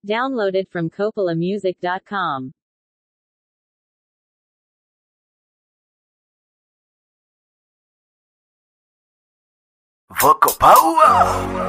Downloaded from CoppolaMusic.com. Vocal power.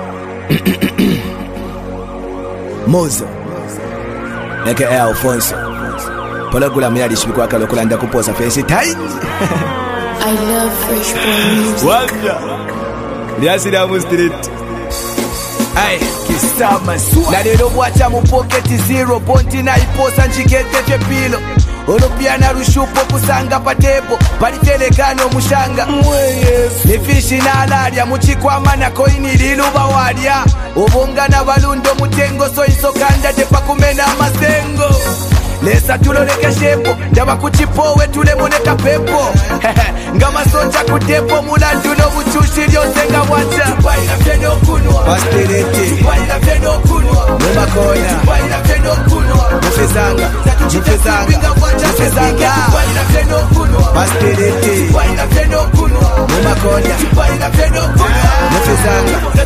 Moza aka Alfonso Polagula miyali shibikwa kalo kulanda kuposa face time. I love Fresh Boy music. Wanda Liasida mu street. Ay kisama swa na lero bwacha mu pocket 0.9 posa njikete chepilo Olopia na rushupo kusanga patebo palitelekano mushanga nifishi na alaria muchikwama na koini liluba walia obonga na balundo mutengo so isokanda tepa kumena masengo lesa tuloleke shepo ndaba kuchipowe tulemoneka pepo ngama socha kutepo mulandu no buchushi lyose wacha tupaila vyeno kunwa pastelete tupaila vyeno kunwa mumakonya tupaila vyeno kunwa mufezanga tupaila vyeno kunwa pastelete tupaila vyeno kunwa mumakonya tupaila vyeno kunwa mufezanga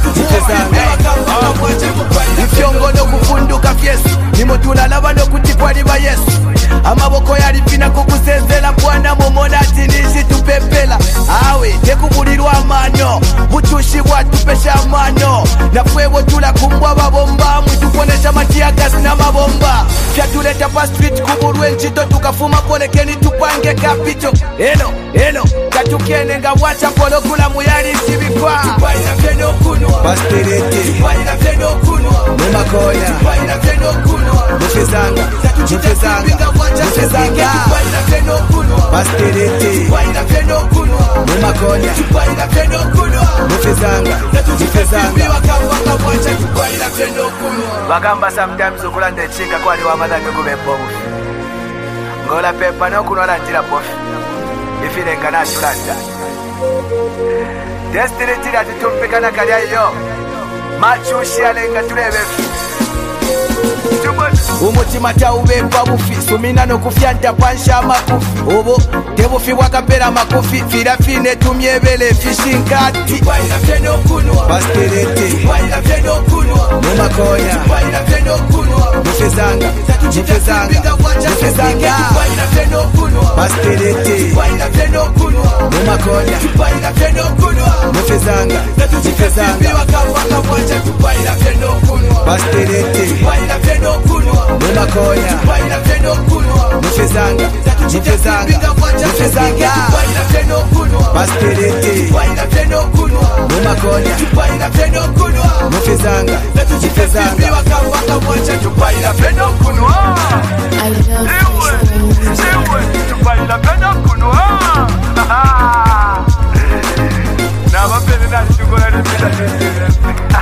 ifyongo no kufunduka fyesu nimotulala no kutipwaliba Yesu amaboko yalipina kukusezela bwana momona tinishi tupepela awe tekubulirwa amanyo buchushi bwatupesha amanyo nafwewo tula kumbwa babomba mwitukonesha matiagasi na mabomba fyatuleta pa street kubulwe nchito tukafuma polekeni tupange kapito eno katukene nga bwacha polokula muyali shibikwa tupaila vyeno kunwa pastelete tupaila vyeno kunwa mumakonya tupaila vyeno kunwa mufezanga tupaila vyeno kunwa pastelete tupaila vyeno kunwa mumakonya tupaila vyeno kunwa mufezanga wakambaka bwacha tupaila vyeno kunwa bagamba sometimes okulanda echinga kwali wamadhange kubepo ngola pepa nokunwala njira bofi ifirenga natulanda destiny tira titumpikana kalyayo machushi alenga tulebefu umutima tawubemba bufi sumina nokufyanta pansha makufi obo tebufi bwakapera makufi firafine tumyebele fishinkati tupaila vyeno kunwa pastelete tupaila vyeno kunwa mumakonya tupaila vyeno kunwa mufezanga tupaila vyeno kunwa pastelete tupaila vyeno kunwa mumakonya tupaila vyeno kunwa mufezanga wakambaka bwacha tupaila vyeno kunwa pastelete tupaila vyeno kunwa mumakonya tupaila vyeno kunwa mufezanga tupaila vyeno kunwa pastelete tupaila vyeno kunwa mumakonya tupaila vyeno kunwa mufezanga wakambaka bwacha tupaila vyeno kunwa I love Fresh Boy music. tupaila vyeno kunwa na bapeni na shugula limita